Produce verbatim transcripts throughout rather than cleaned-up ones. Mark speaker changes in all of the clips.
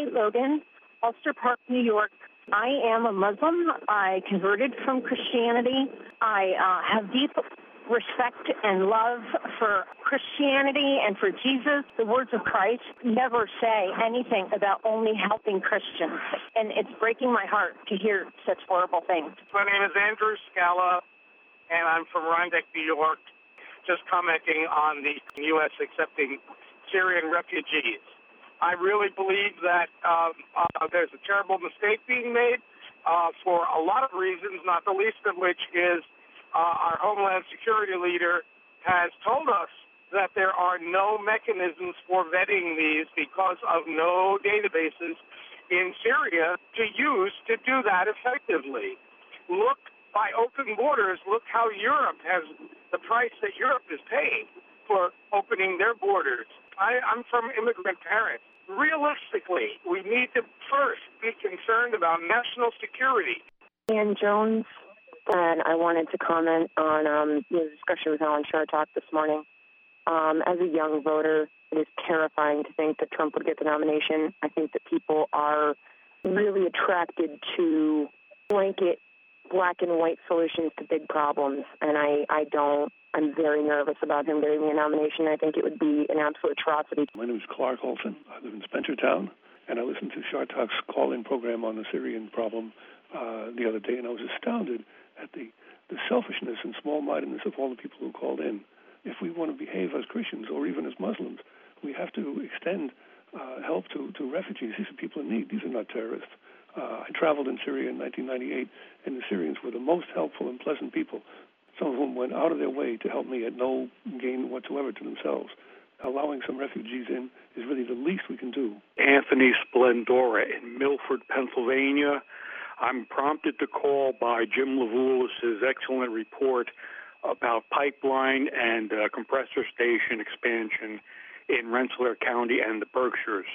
Speaker 1: Hi, Logan, Ulster Park, New York. I am a Muslim. I converted from Christianity. I uh, have deep respect and love for Christianity and for Jesus. The words of Christ never say anything about only helping Christians, and it's breaking my heart to hear such horrible things.
Speaker 2: My name is Andrew Scala, and I'm from Rhinebeck, New York. Just commenting on the U S accepting Syrian refugees. I really believe that um, uh, there's a terrible mistake being made uh, for a lot of reasons, not the least of which is uh, our Homeland Security leader has told us that there are no mechanisms for vetting these because of no databases in Syria to use to do that effectively. Look, by open borders, look how Europe has, the price that Europe is paying for opening their borders. I, I'm from immigrant parents. Realistically, we need to first be concerned about national security.
Speaker 3: Ann Jones, and I wanted to comment on um, the discussion with Alan Chartock this morning. Um, as a young voter, it is terrifying to think that Trump would get the nomination. I think that people are really attracted to blanket black and white solutions to big problems, and I, I don't. I'm very nervous about him getting the nomination. I think it would be an absolute atrocity.
Speaker 4: My name is Clark Olson. I live in Spencertown, and I listened to Chartock's call-in program on the Syrian problem uh, the other day, and I was astounded at the, the selfishness and small-mindedness of all the people who called in. If we want to behave as Christians or even as Muslims, we have to extend uh, help to, to refugees. These are people in need. These are not terrorists. Uh, I traveled in Syria in nineteen ninety-eight, and the Syrians were the most helpful and pleasant people. Some of whom went out of their way to help me at no gain whatsoever to themselves. Allowing some refugees in is really the least we can do.
Speaker 5: Anthony Splendora in Milford, Pennsylvania. I'm prompted to call by Jim Levulis' excellent report about pipeline and uh, compressor station expansion in Rensselaer County and the Berkshires.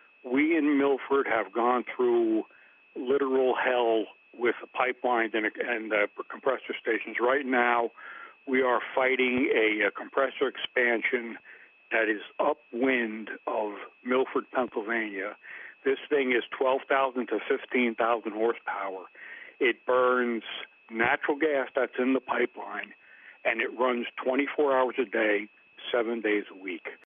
Speaker 5: We in Milford have gone through literal hell with pipelines and, and uh, compressor stations. Right now, we are fighting a, a compressor expansion that is upwind of Milford, Pennsylvania. This thing is twelve thousand to fifteen thousand horsepower. It burns natural gas that's in the pipeline, and it runs twenty-four hours a day, seven days a week.